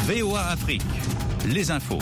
VOA Afrique, les infos.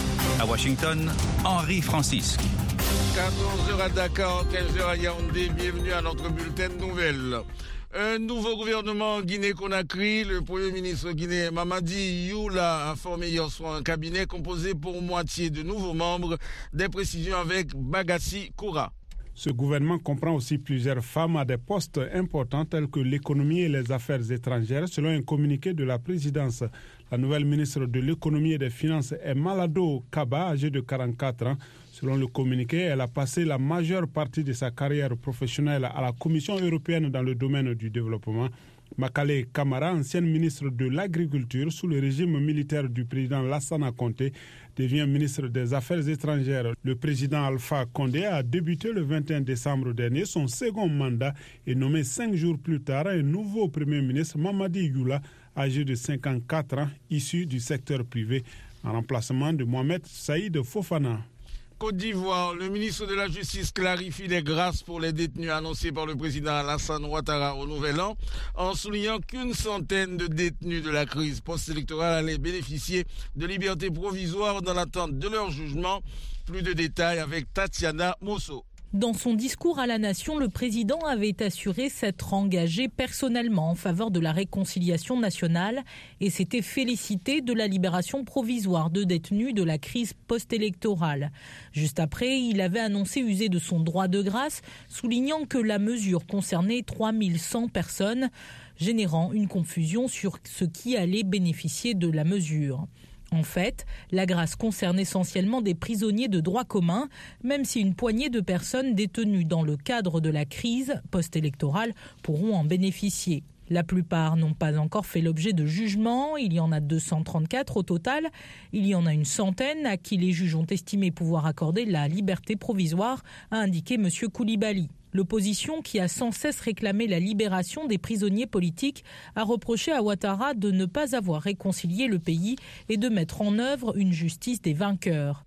À Washington, Henri Francisque. 14h à Dakar, 15h à Yaoundé, bienvenue à notre bulletin de nouvelles. Un nouveau gouvernement en Guinée-Conakry, le Premier ministre guinéen Mamadi Youla a formé hier soir un cabinet composé pour moitié de nouveaux membres, des précisions avec Bagassi Koura. Ce gouvernement comprend aussi plusieurs femmes à des postes importants tels que l'économie et les affaires étrangères, selon un communiqué de la présidence. La nouvelle ministre de l'économie et des finances est Malado Kaba, âgée de 44 ans. Selon le communiqué, elle a passé la majeure partie de sa carrière professionnelle à la Commission européenne dans le domaine du développement. Makale Kamara, ancienne ministre de l'Agriculture sous le régime militaire du président Lassana Conté, devient ministre des Affaires étrangères. Le président Alpha Condé a débuté le 21 décembre dernier son second mandat et nommé 5 jours plus tard un nouveau premier ministre, Mamadi Youla, âgé de 54 ans, issu du secteur privé, en remplacement de Mohamed Saïd Fofana. Côte d'Ivoire, le ministre de la Justice clarifie les grâces pour les détenus annoncés par le président Alassane Ouattara au Nouvel An, en soulignant qu'une centaine de détenus de la crise post-électorale allaient bénéficier de liberté provisoire dans l'attente de leur jugement. Plus de détails avec Tatiana Mosso. Dans son discours à la nation, le président avait assuré s'être engagé personnellement en faveur de la réconciliation nationale et s'était félicité de la libération provisoire de détenus de la crise post-électorale. Juste après, il avait annoncé user de son droit de grâce, soulignant que la mesure concernait 3100 personnes, générant une confusion sur ce qui allait bénéficier de la mesure. En fait, la grâce concerne essentiellement des prisonniers de droit commun, même si une poignée de personnes détenues dans le cadre de la crise post-électorale pourront en bénéficier. La plupart n'ont pas encore fait l'objet de jugement, il y en a 234 au total. Il y en a une centaine à qui les juges ont estimé pouvoir accorder la liberté provisoire, a indiqué M. Koulibaly. L'opposition, qui a sans cesse réclamé la libération des prisonniers politiques, a reproché à Ouattara de ne pas avoir réconcilié le pays et de mettre en œuvre une justice des vainqueurs.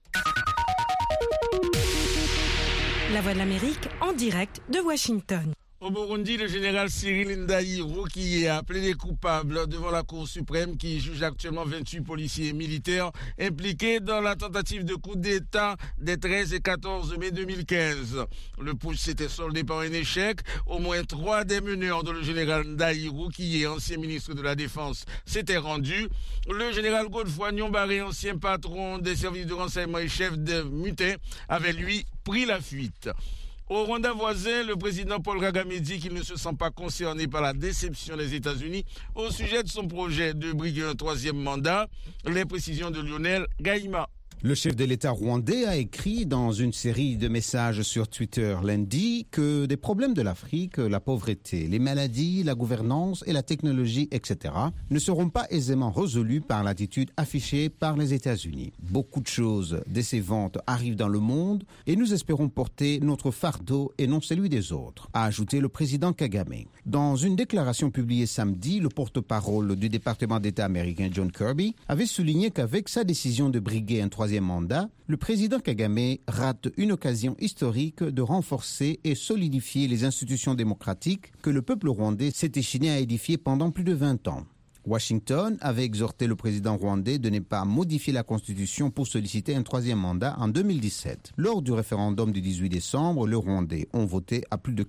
La Voix de l'Amérique en direct de Washington. Au Burundi, le général Cyril Ndaïro, qui est appelé coupable devant la Cour suprême qui juge actuellement 28 policiers et militaires impliqués dans la tentative de coup d'État des 13 et 14 mai 2015. Le putsch s'était soldé par un échec. Au moins 3 des meneurs, dont le général Ndaïro, qui est ancien ministre de la Défense, s'étaient rendus. Le général Godefroy Nyombaré, ancien patron des services de renseignement et chef de mutin, avait lui pris la fuite. Au Rwanda voisin, le président Paul Kagame dit qu'il ne se sent pas concerné par la déception des États-Unis au sujet de son projet de briguer un 3e mandat. Les précisions de Lionel Gaïma. Le chef de l'État rwandais a écrit dans une série de messages sur Twitter lundi que des problèmes de l'Afrique, la pauvreté, les maladies, la gouvernance et la technologie, etc., ne seront pas aisément résolus par l'attitude affichée par les États-Unis. Beaucoup de choses décevantes arrivent dans le monde et nous espérons porter notre fardeau et non celui des autres, a ajouté le président Kagame. Dans une déclaration publiée samedi, le porte-parole du département d'État américain John Kirby avait souligné qu'avec sa décision de briguer un 3e mandat, le président Kagame rate une occasion historique de renforcer et solidifier les institutions démocratiques que le peuple rwandais s'est échiné à édifier pendant plus de 20 ans. Washington avait exhorté le président rwandais de ne pas modifier la Constitution pour solliciter un 3e mandat en 2017. Lors du référendum du 18 décembre, les Rwandais ont voté à plus de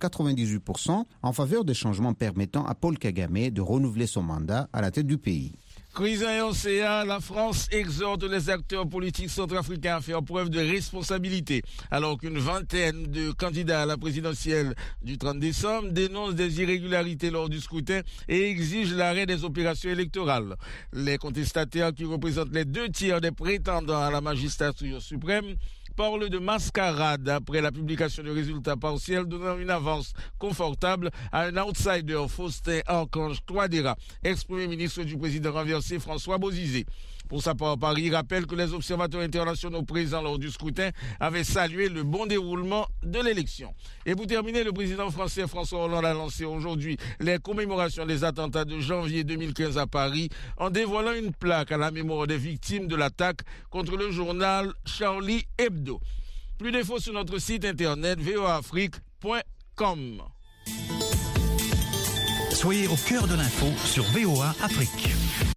98% en faveur des changements permettant à Paul Kagame de renouveler son mandat à la tête du pays. Crise et océan, la France exhorte les acteurs politiques centrafricains à faire preuve de responsabilité, alors qu'une vingtaine de candidats à la présidentielle du 30 décembre dénoncent des irrégularités lors du scrutin et exigent l'arrêt des opérations électorales. Les contestataires, qui représentent les 2/3 des prétendants à la magistrature suprême, parle de mascarade après la publication de résultats partiels donnant une avance confortable à un outsider, Faustin Archange Touadéra, ex-premier ministre du président renversé François Bozizé. Pour sa part, Paris rappelle que les observateurs internationaux présents lors du scrutin avaient salué le bon déroulement de l'élection. Et pour terminer, le président français François Hollande a lancé aujourd'hui les commémorations des attentats de janvier 2015 à Paris en dévoilant une plaque à la mémoire des victimes de l'attaque contre le journal Charlie Hebdo. Plus d'infos sur notre site internet voaafrique.com. Soyez au cœur de l'info sur VOA Afrique.